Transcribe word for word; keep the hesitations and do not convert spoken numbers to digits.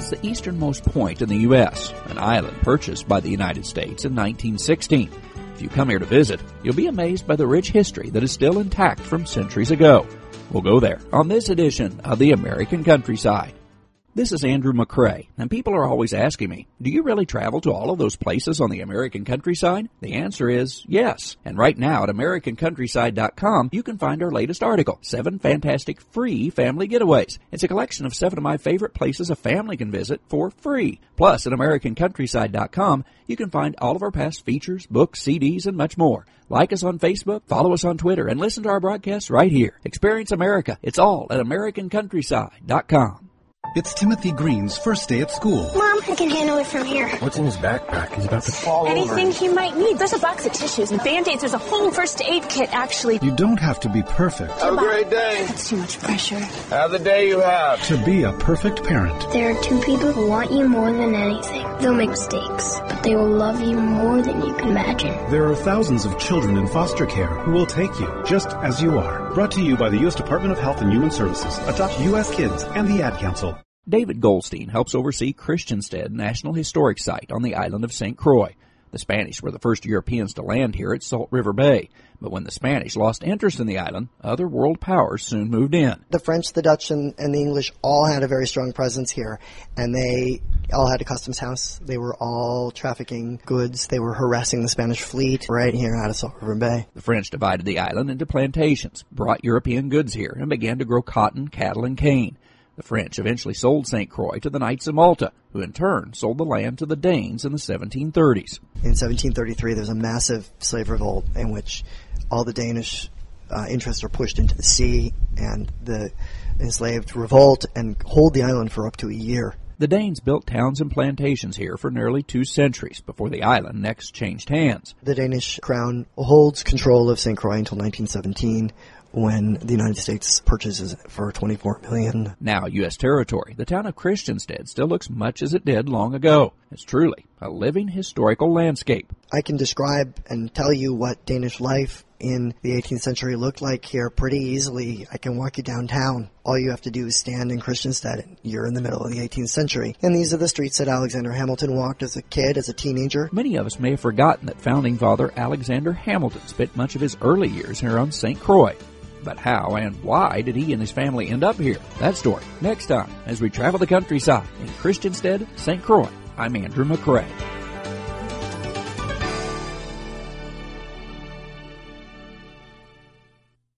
It's the easternmost point in the U S, an island purchased by the United States in nineteen sixteen. If you come here to visit, you'll be amazed by the rich history that is still intact from centuries ago. We'll go there on this edition of the American Countryside. This is Andrew McCrae, and people are always asking me, do you really travel to all of those places on the American Countryside? The answer is yes. And right now at American Countryside dot com, you can find our latest article, Seven Fantastic Free Family Getaways. It's a collection of seven of my favorite places a family can visit for free. Plus, at American Countryside dot com, you can find all of our past features, books, C Ds, and much more. Like us on Facebook, follow us on Twitter, and listen to our broadcasts right here. Experience America. It's all at American Countryside dot com. It's Timothy Green's first day at school. Mom, I can handle it from here. What's in his backpack? He's about to fall Anything over. he might need. There's a box of tissues and Band-Aids. There's a whole first aid kit, actually. You don't have to be perfect. Have a great day. That's too much pressure. Have the day you have. To be a perfect parent. There are two people who want you more than anything. They'll make mistakes, but they will love you more than you can imagine. There are thousands of children in foster care who will take you just as you are. Brought to you by the U S Department of Health and Human Services, Adopt U S Kids, and the Ad Council. David Goldstein helps oversee Christiansted National Historic Site on the island of Saint Croix. The Spanish were the first Europeans to land here at Salt River Bay. But when the Spanish lost interest in the island, other world powers soon moved in. The French, the Dutch, and, and the English all had a very strong presence here, and they all had a customs house. They were all trafficking goods. They were harassing the Spanish fleet right here out of Salt River Bay. The French divided the island into plantations, brought European goods here, and began to grow cotton, cattle, and cane. The French eventually sold Saint Croix to the Knights of Malta, who in turn sold the land to the Danes in the seventeen thirties. In seventeen thirty-three, there's a massive slave revolt in which all the Danish uh, interests are pushed into the sea, and the enslaved revolt and hold the island for up to a year. The Danes built towns and plantations here for nearly two centuries before the island next changed hands. The Danish crown holds control of Saint Croix until nineteen seventeen, when the United States purchases it for twenty-four million dollars. Now U S territory, the town of Christiansted still looks much as it did long ago. It's truly a living historical landscape. I can describe and tell you what Danish life in the eighteenth century looked like here pretty easily. I can walk you downtown. All you have to do is stand in Christiansted, and you're in the middle of the eighteenth century. And these are the streets that Alexander Hamilton walked as a kid, as a teenager. Many of us may have forgotten that founding father Alexander Hamilton spent much of his early years here on Saint Croix. But how and why did he and his family end up here? That story next time as we travel the countryside in Christiansted, Saint Croix. I'm Andrew McCrae.